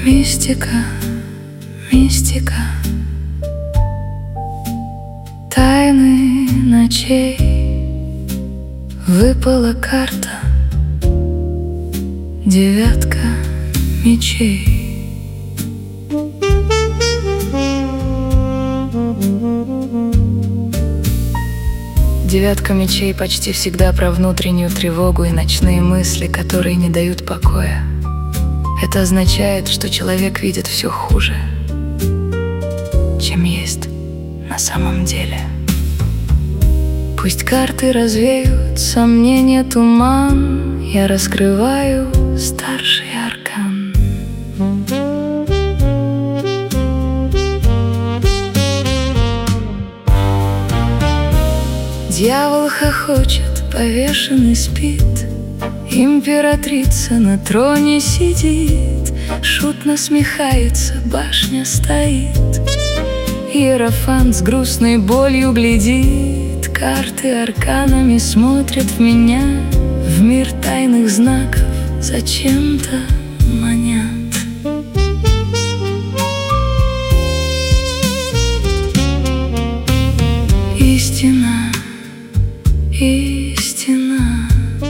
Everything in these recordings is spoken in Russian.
Мистика, мистика, тайны ночей. Выпала карта, девятка мечей. Девятка мечей почти всегда про внутреннюю тревогу и ночные мысли, которые не дают покоя. Это означает, что человек видит все хуже, чем есть на самом деле. Пусть карты развеют сомнения, туман, я раскрываю старший аркан. Дьявол хохочет, повешенный спит, императрица на троне сидит, шут насмехается, башня стоит. Иерофант с грустной болью глядит, карты арканами смотрят в меня, в мир тайных знаков зачем-то манят. Истина, истина,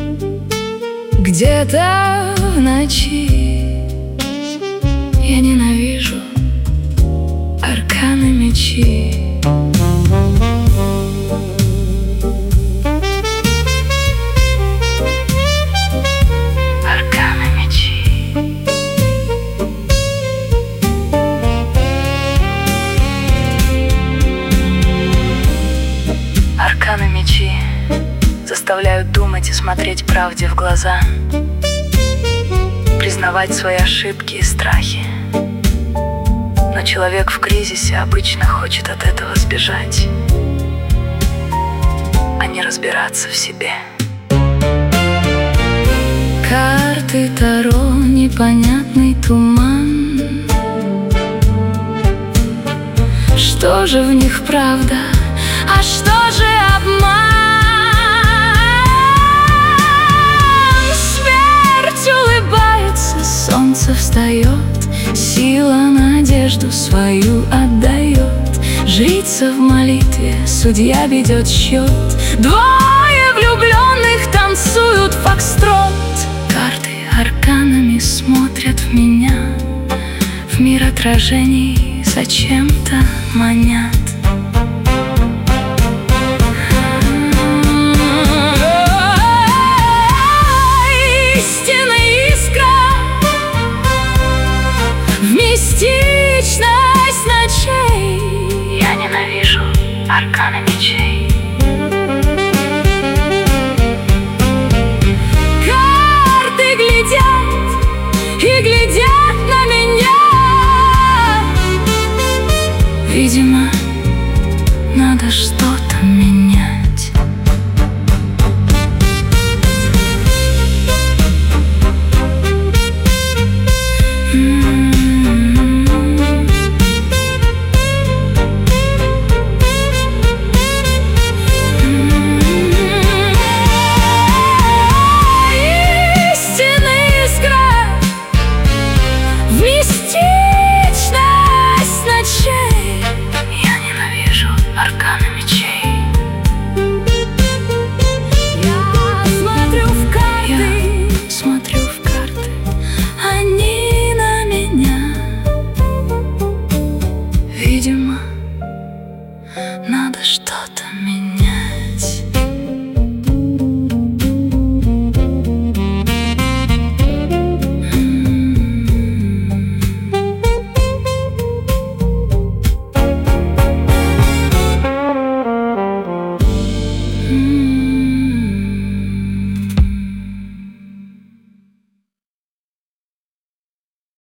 где-то в ночи я ненавижу арканы мечи. Арканы мечи. Арканы мечи заставляют думать и смотреть правде в глаза, признавать свои ошибки и страхи. Но человек в кризисе обычно хочет от этого сбежать, а не разбираться в себе. Карты Таро, непонятный туман. Что же в них правда, а что же обман? Смерть улыбается, солнце встает, сила надежду свою отдает. Жрица в молитве, судья ведет счет, двое влюбленных танцуют фокстрот. Карты арканами смотрят в меня, в мир отражений зачем-то манят. Мистичность ночей, я ненавижу арканы мечей. Карты глядят и глядят на меня. Видимо, надо что-то менять. Мистика.